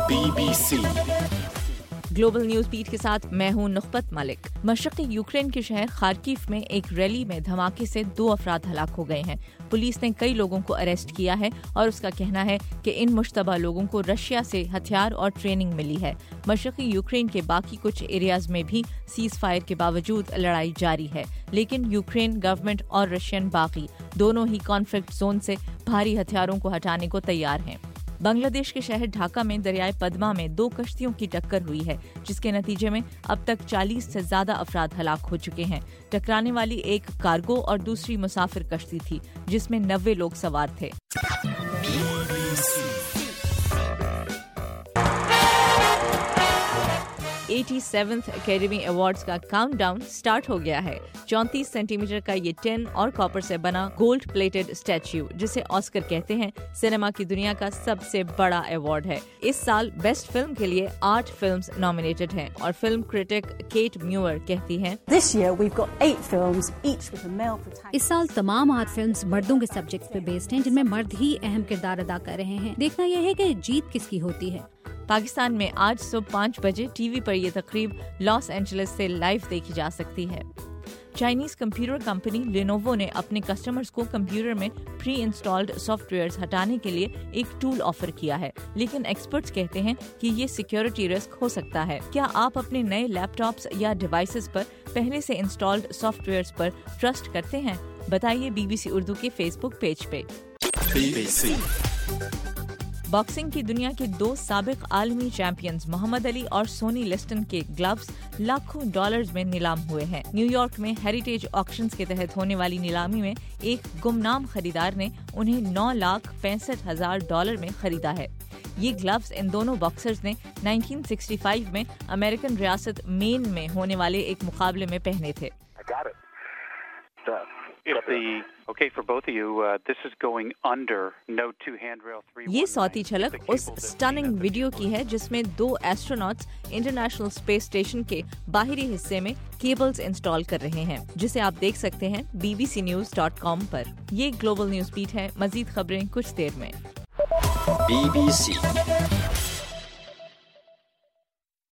BBC global news beat के साथ मैं हूं नुखबत मलिक। मशरक़ी यूक्रेन के शहर खार्किव में एक रैली में धमाके से 2 अफराद हलाक हो गए हैं। पुलिस ने कई लोगों को अरेस्ट किया है और उसका कहना है कि इन मुश्तबा लोगों को रशिया से हथियार और ट्रेनिंग मिली है। मशरक़ी यूक्रेन के बाकी कुछ एरियाज में भी सीज फायर के बावजूद लड़ाई जारी है, लेकिन यूक्रेन गवर्नमेंट और रशियन बागी दोनों ही कॉन्फ्लिक्ट जोन से भारी हथियारों को हटाने को तैयार हैं। बांग्लादेश के शहर ढाका में दरियाए पद्मा में 2 कश्तियों की टक्कर हुई है, जिसके नतीजे में अब तक 40 से ज्यादा अफराद हलाक हो चुके हैं। टकराने वाली एक कार्गो और दूसरी मुसाफिर कश्ती थी, जिसमें 90 लोग सवार थे।87th एकेडमी अवार्ड्स का काउंटडाउन स्टार्ट हो गया है। 34 सेंटीमीटर का ये टिन और कॉपर से बना गोल्ड प्लेटेड स्टैच्यू, जिसे ऑस्कर कहते हैं, सिनेमा की दुनिया का सबसे बड़ा अवार्ड है। इस साल बेस्ट फिल्म के लिए 8 फिल्म्स नॉमिनेटेड हैं और फिल्म क्रिटिक केट म्यूअर कहती हैं, इस साल तमाम 8 फिल्म्स मर्दों के सब्जेक्ट्स पे बेस्ड हैं, जिनमें मर्द ही अहम किरदार अदा कर रहे हैं। देखना यह है कि जीत किसकी होती है। पाकिस्तान में आज सुबह 5 बजे टीवी पर यह तकरीब लॉस एंजलिस से लाइव देखी जा सकती है। चाइनीज कंप्यूटर कंपनी लेनोवो ने अपने कस्टमर्स को कंप्यूटर में प्री इंस्टॉल्ड सॉफ्टवेयर्स हटाने के लिए एक टूल ऑफर किया है, लेकिन एक्सपर्ट्स कहते हैं कि ये सिक्योरिटी रिस्क हो सकता है। क्या आप अपने नए लैपटॉप्स या डिवाइसेस पर पहले से इंस्टॉल्ड सॉफ्टवेयर्स पर ट्रस्ट करते हैं? बताइए BBC उर्दू के फेसबुक पेज पे। BBC बॉक्सिंग की दुनिया के 2 साबिक आलमी चैंपियंस मोहम्मद अली और सोनी लिस्टन के ग्लव्स लाखों डॉलर्स में नीलाम हुए हैं। न्यूयॉर्क में हेरिटेज ऑक्शंस के तहत होने वाली नीलामी में एक गुमनाम खरीदार ने उन्हें $9,65,000 में खरीदा है। ये ग्लव्स इन दोनों बॉक्सर्स ने 1965 में अमेरिकन रियासत मेन में होने वाले एक मुकाबले में पहने थे। ये सौती झलक उस स्टनिंग वीडियो की है जिसमें 2 एस्ट्रोनॉट्स इंटरनेशनल स्पेस स्टेशन के बाहरी हिस्से में केबल्स इंस्टॉल कर रहे हैं, जिसे आप देख सकते हैं bbcnews.com पर। ये ग्लोबल न्यूज बीट है। मजीद खबरें कुछ देर में। BBC